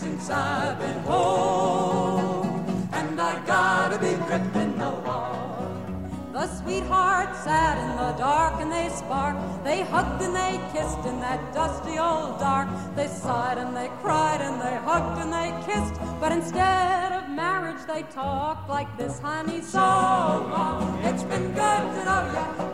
since I've been home, and I gotta be gripping the wall. The sweethearts sat in the dark and they sparked. They hugged and they kissed in that dusty old dark. They sighed and they cried and they hugged and they kissed. But instead of marriage they talked like this, honey. So long, it's been good to know ya.